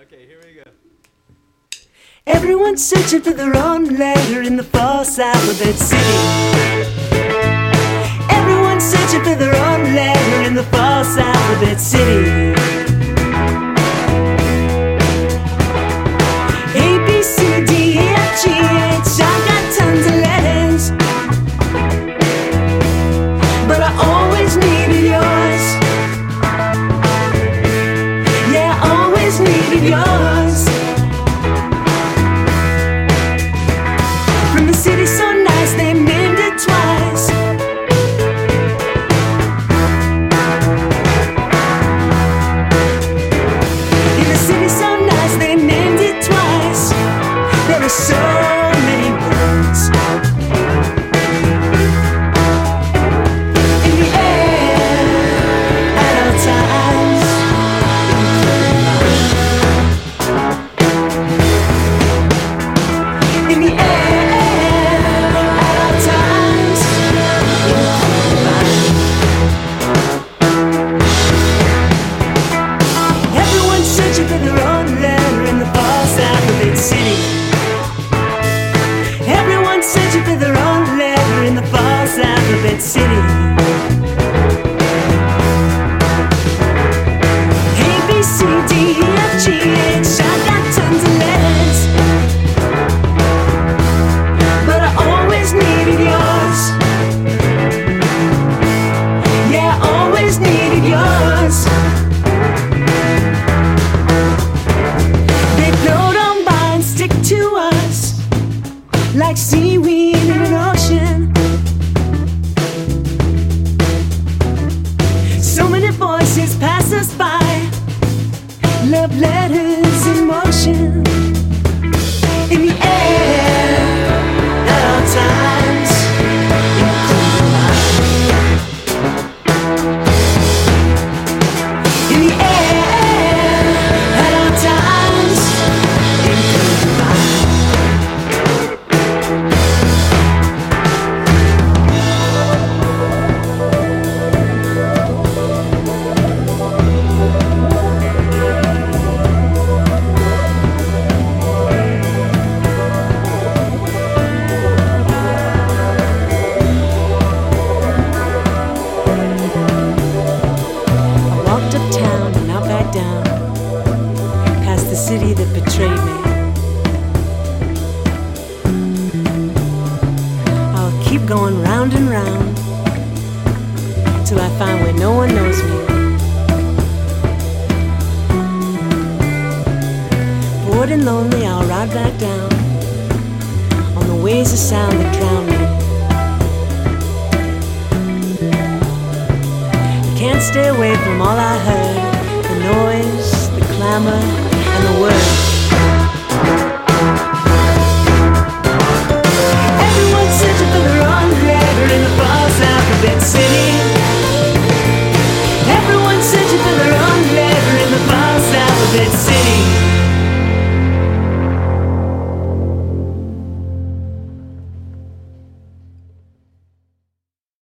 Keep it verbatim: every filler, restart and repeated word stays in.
Okay, here we go. Everyone's searching for their own letter in the false alphabet city. Everyone's searching for their own letter in the false alphabet city. A, B, C, D, E, F, G, H, I've got tons of letters, but I always needed yours. Yeah, I always needed yours. From the city so nice, they named it twice. In the city so nice, they named it twice. There are so many words in the air at all times. In the air at all times. Everyone's searching for their own letter in the false alphabet city. Everyone's searching for their own letter in the false alphabet city. A, B, C, D, E, F, G, H, I got tons of letters, but I always needed yours. Yeah, I always needed yours. They float on by and stick to us like seaweed in an ocean. So many voices pass us by, love letters in motion. In the air at all times. In the cool light. In the air at all times. In the cool light. I walked uptown and out back down, past the city that betrayed me. I'll keep going round and round till I find where no one knows me. Bored and lonely, I'll ride back down on the ways of sound that drown me. Can't stay away from all I heard, the noise, the clamor, and the words.